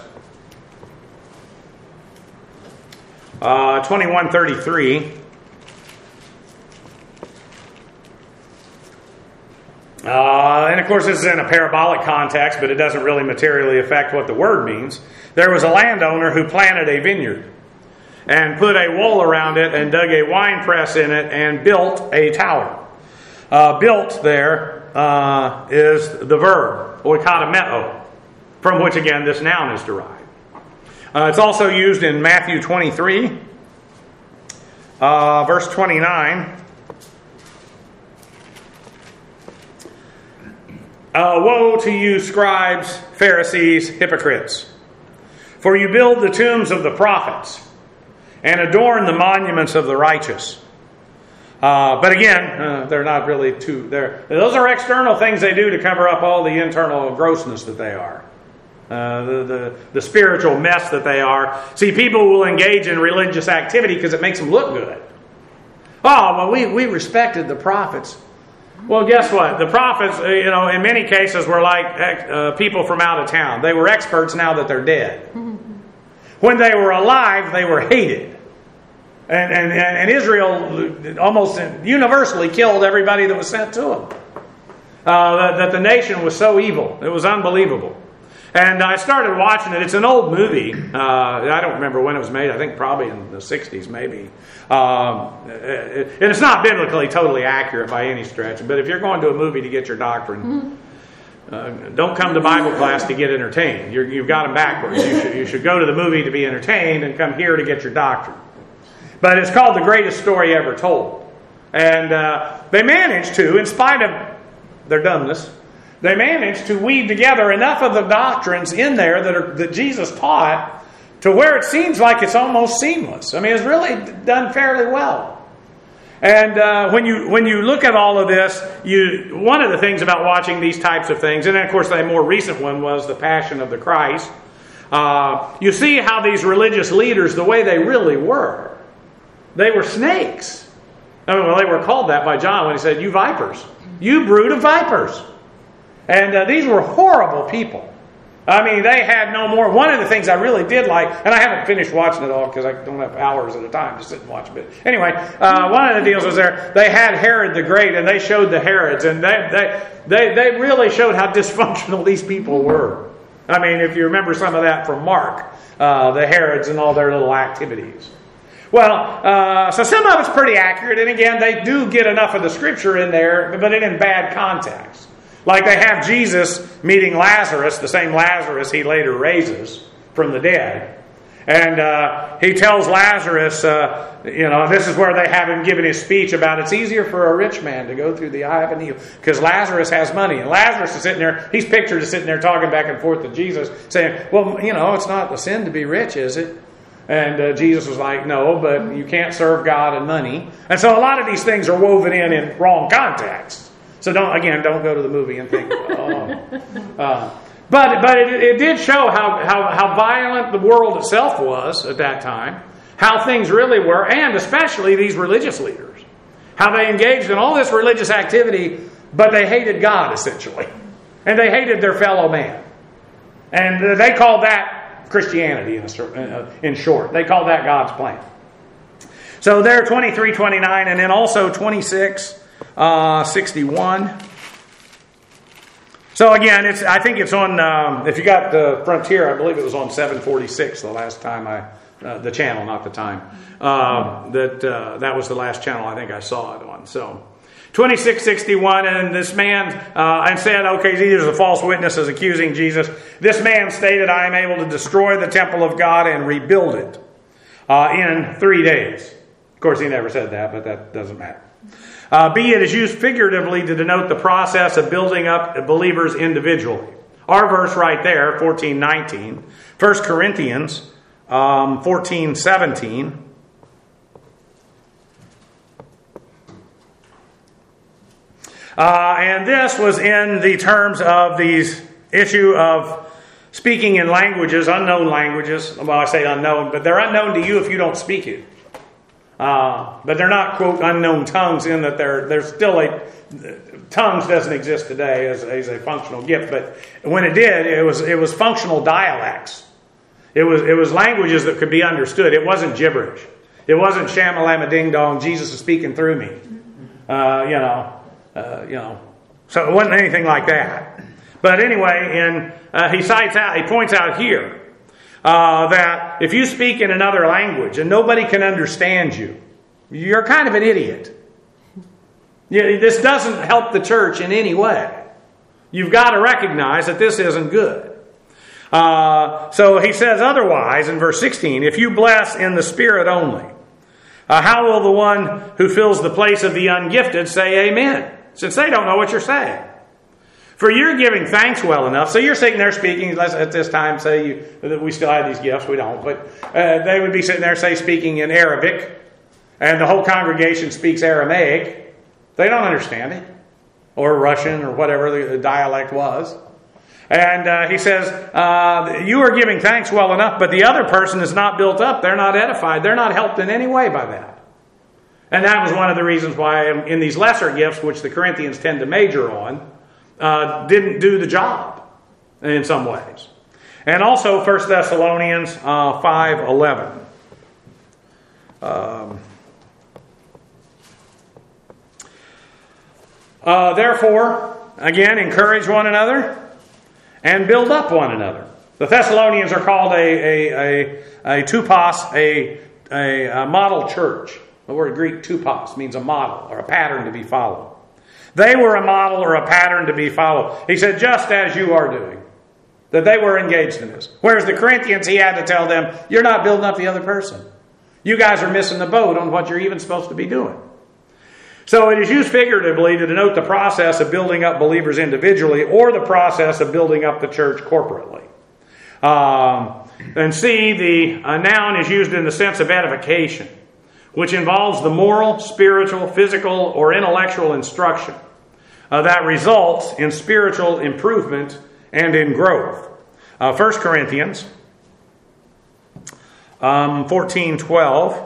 21:33. And of course this is in a parabolic context, but it doesn't really materially affect what the word means. There was a landowner who planted a vineyard and put a wall around it and dug a wine press in it and built a tower. Built there is the verb oikodomeo, from which again this noun is derived. It's also used in Matthew 23, verse 29. Woe to you, scribes, Pharisees, hypocrites! For you build the tombs of the prophets and adorn the monuments of the righteous. But again, they're not really those are external things they do to cover up all the internal grossness that they are. The spiritual mess that they are. See, people will engage in religious activity because it makes them look good. Oh, well, we respected the prophets. Well, guess what? The prophets, in many cases were like people from out of town. They were experts now that they're dead. When they were alive, they were hated. And Israel almost universally killed everybody that was sent to them. That the nation was so evil. It was unbelievable. And I started watching it. It's an old movie. I don't remember when it was made. I think probably in the 60s, maybe. And it's not biblically totally accurate by any stretch. But if you're going to a movie to get your doctrine, don't come to Bible class to get entertained. You've got them backwards. You should go to the movie to be entertained and come here to get your doctrine. But it's called The Greatest Story Ever Told. And they managed to, in spite of their dumbness, they managed to weave together enough of the doctrines in there that Jesus taught to where it seems like it's almost seamless. I mean, it's really done fairly well. And when you look at all of this, one of the things about watching these types of things, and then of course the more recent one was The Passion of the Christ, you see how these religious leaders, the way they really were, they were snakes. I mean, well, they were called that by John when he said, "You vipers, you brood of vipers." And these were horrible people. I mean, they had no more. One of the things I really did like, and I haven't finished watching it all because I don't have hours at a time to sit and watch a bit. Anyway, one of the deals was they had Herod the Great, and they showed the Herods, and they really showed how dysfunctional these people were. I mean, if you remember some of that from Mark, the Herods and all their little activities. Well, so some of it's pretty accurate, and again, they do get enough of the Scripture in there, but in bad context. Like they have Jesus meeting Lazarus, the same Lazarus he later raises from the dead. And he tells Lazarus, this is where they have him giving his speech about it's easier for a rich man to go through the eye of a needle because Lazarus has money. And Lazarus is sitting there, he's pictured as sitting there talking back and forth to Jesus saying, well, it's not a sin to be rich, is it? And Jesus was like, no, but you can't serve God and money. And so a lot of these things are woven in wrong contexts. So don't go to the movie and think, But it did show how violent the world itself was at that time, how things really were, and especially these religious leaders. How they engaged in all this religious activity, but they hated God, essentially. And they hated their fellow man. And they called that Christianity, in short. They called that God's plan. So there, 23:29, and then also 26:61. So again, I think it's on. If you got the Frontier, I believe it was on 746 the last time the channel, not the time. That was the last channel I think I saw it on. So 26:61, and this man and said, okay, these are the false witnesses accusing Jesus. This man stated, I am able to destroy the temple of God and rebuild it in 3 days. Of course, he never said that, but that doesn't matter. B, it is used figuratively to denote the process of building up believers individually. Our verse right there, 14:19. 1 Corinthians 14:17. And this was in the terms of these issue of speaking in languages, unknown languages. Well, I say unknown, but they're unknown to you if you don't speak it. But they're not, quote, unknown tongues in that there's still tongues doesn't exist today as a functional gift. But when it did, it was functional dialects. It was languages that could be understood. It wasn't gibberish. It wasn't shamalama ding dong, Jesus is speaking through me. So it wasn't anything like that. But anyway, he points out here that if you speak in another language and nobody can understand you, you're kind of an idiot. This doesn't help the church in any way. You've got to recognize that this isn't good. So he says otherwise in verse 16, if you bless in the Spirit only, how will the one who fills the place of the ungifted say amen? Since they don't know what you're saying. For you're giving thanks well enough. So you're sitting there speaking, let's at this time say that we still have these gifts, we don't, but they would be sitting there, say, speaking in Arabic, and the whole congregation speaks Aramaic. They don't understand it. Or Russian, or whatever the dialect was. And he says, you are giving thanks well enough, but the other person is not built up. They're not edified. They're not helped in any way by that. And that was one of the reasons why in these lesser gifts, which the Corinthians tend to major on, didn't do the job in some ways. And also 1 Thessalonians 5:11. Therefore, again, encourage one another and build up one another. The Thessalonians are called a tupos, a model church. The word Greek tupos means a model or a pattern to be followed. They were a model or a pattern to be followed. He said, just as you are doing. That they were engaged in this. Whereas the Corinthians, he had to tell them, you're not building up the other person. You guys are missing the boat on what you're even supposed to be doing. So it is used figuratively to denote the process of building up believers individually or the process of building up the church corporately. And C, the noun is used in the sense of edification, which involves the moral, spiritual, physical, or intellectual instruction that results in spiritual improvement and in growth. 1 Corinthians 14:12.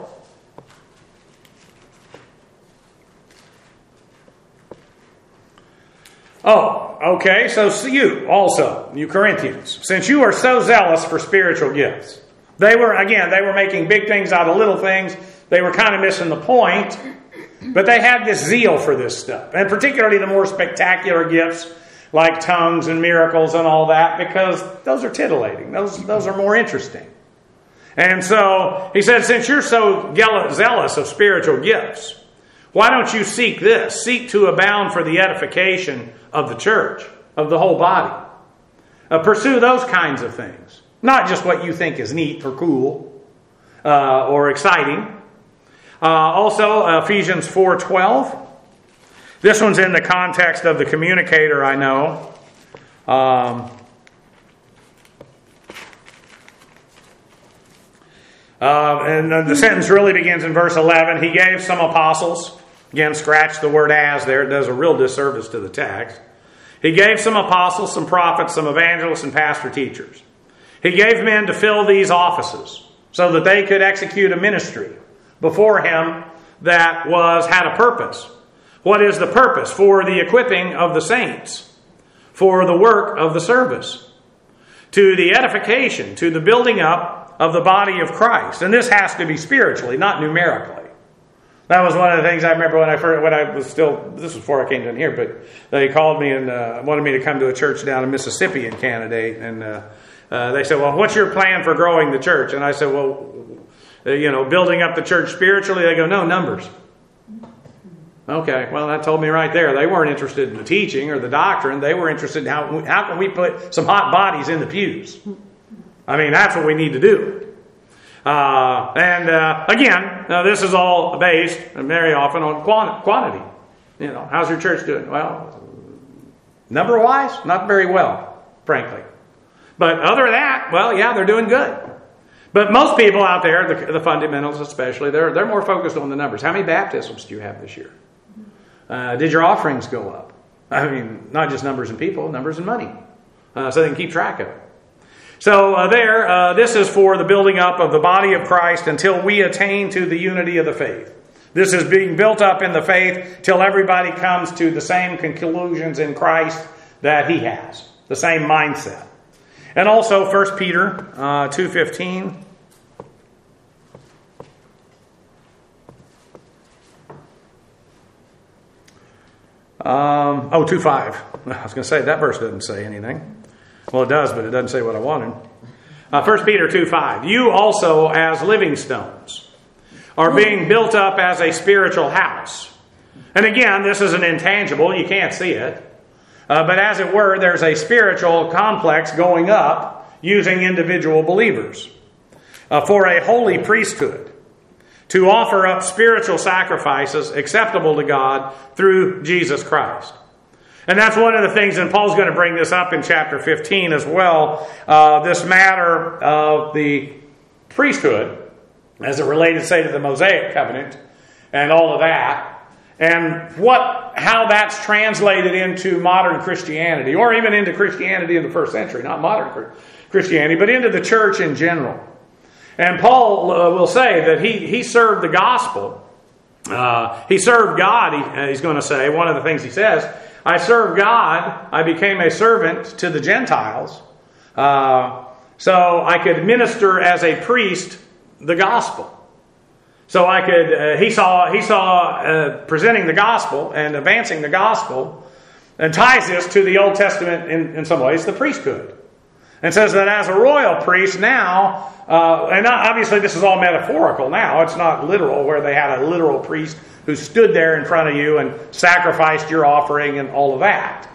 Oh, okay, so you also, you Corinthians, since you are so zealous for spiritual gifts. They were making big things out of little things. They were kind of missing the point, but they had this zeal for this stuff, and particularly the more spectacular gifts like tongues and miracles and all that, because those are titillating. Those are more interesting. And so he said, since you're so zealous of spiritual gifts, why don't you seek this? Seek to abound for the edification of the church, of the whole body. Pursue those kinds of things. Not just what you think is neat or cool or exciting. Also, Ephesians 4:12. This one's in the context of the communicator, I know. And the sentence really begins in verse 11. He gave some apostles. Again, scratch the word as there. It does a real disservice to the text. He gave some apostles, some prophets, some evangelists, and pastor teachers. He gave men to fill these offices so that they could execute a ministry before him that had a purpose. What is the purpose? For the equipping of the saints, for the work of the service, to the edification, to the building up of the body of Christ. And this has to be spiritually, not numerically. That was one of the things I remember this was before I came down here, but they called me and wanted me to come to a church down in Mississippi and candidate. And they said, well, what's your plan for growing the church? And I said, well, building up the church spiritually. They go, no, numbers. Okay, well, that told me right there. They weren't interested in the teaching or the doctrine. They were interested in how can we put some hot bodies in the pews. I mean, that's what we need to do. Again, this is all based very often on quantity. How's your church doing? Well, number-wise, not very well, frankly. But other than that, well, yeah, they're doing good. But most people out there, the fundamentals especially, they're more focused on the numbers. How many baptisms do you have this year? Did your offerings go up? I mean, not just numbers in people, numbers in money. So they can keep track of it. So this is for the building up of the body of Christ until we attain to the unity of the faith. This is being built up in the faith till everybody comes to the same conclusions in Christ that he has, the same mindset. And also 1 Peter 2:15. 2:5. I was going to say, that verse doesn't say anything. Well, it does, but it doesn't say what I wanted. 1 Peter 2:5. You also, as living stones, are being built up as a spiritual house. And again, this is an intangible. You can't see it. But as it were, there's a spiritual complex going up using individual believers for a holy priesthood, to offer up spiritual sacrifices acceptable to God through Jesus Christ. And that's one of the things, and Paul's going to bring this up in chapter 15 as well, this matter of the priesthood as it related, say, to the Mosaic covenant and all of that, and how that's translated into modern Christianity, or even into Christianity in the first century, not modern Christianity, but into the church in general. And Paul will say that he served the gospel. He served God, he's going to say. One of the things he says, I served God, I became a servant to the Gentiles, so I could minister as a priest the gospel. So I could, he saw presenting the gospel and advancing the gospel, and ties this to the Old Testament in some ways, the priesthood. And says that as a royal priest now, and obviously this is all metaphorical now, it's not literal, where they had a literal priest who stood there in front of you and sacrificed your offering and all of that.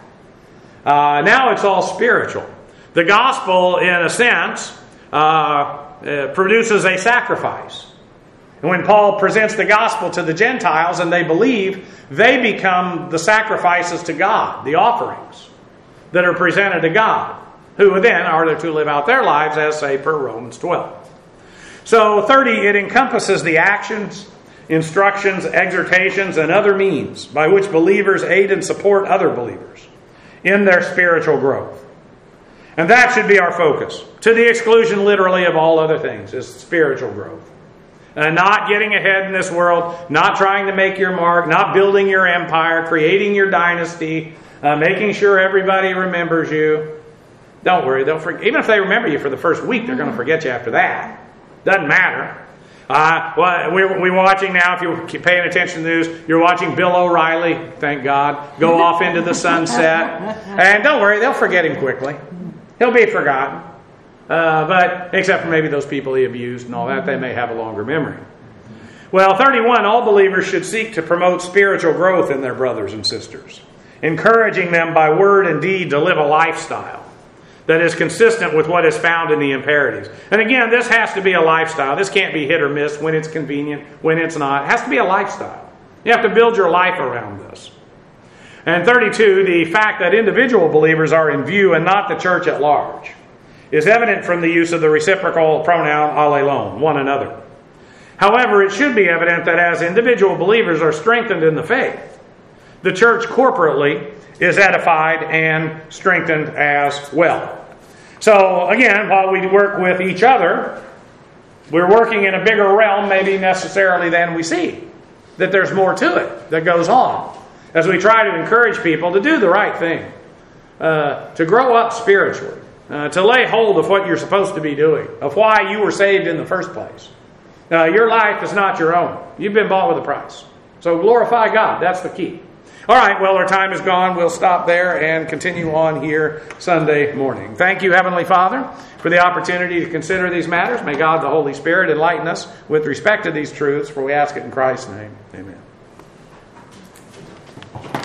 Now it's all spiritual. The gospel, in a sense, produces a sacrifice. And when Paul presents the gospel to the Gentiles and they believe, they become the sacrifices to God, the offerings that are presented to God, who then are to live out their lives as, say, per Romans 12. So 30, it encompasses the actions, instructions, exhortations, and other means by which believers aid and support other believers in their spiritual growth. And that should be our focus, to the exclusion literally of all other things, is spiritual growth. And not getting ahead in this world, not trying to make your mark, not building your empire, creating your dynasty, making sure everybody remembers you. Don't worry, they'll forget. Even if they remember you for the first week, they're going to forget you after that. Doesn't matter. We're watching now, if you're paying attention to the news, you're watching Bill O'Reilly, thank God, go off into the sunset. And don't worry, they'll forget him quickly. He'll be forgotten. But except for maybe those people he abused and all that, they may have a longer memory. Well, 31, all believers should seek to promote spiritual growth in their brothers and sisters, encouraging them by word and deed to live a lifestyle that is consistent with what is found in the imperatives. And again, this has to be a lifestyle. This can't be hit or miss, when it's convenient, when it's not. It has to be a lifestyle. You have to build your life around this. And 32, the fact that individual believers are in view and not the church at large is evident from the use of the reciprocal pronoun allelon, one another. However, it should be evident that as individual believers are strengthened in the faith, the church corporately is edified and strengthened as well. So again, while we work with each other, we're working in a bigger realm maybe necessarily than we see. That there's more to it that goes on as we try to encourage people to do the right thing, to grow up spiritually, to lay hold of what you're supposed to be doing, of why you were saved in the first place. Your life is not your own. You've been bought with a price. So glorify God. That's the key. All right, well, our time is gone. We'll stop there and continue on here Sunday morning. Thank you, Heavenly Father, for the opportunity to consider these matters. May God, the Holy Spirit, enlighten us with respect to these truths, for we ask it in Christ's name. Amen.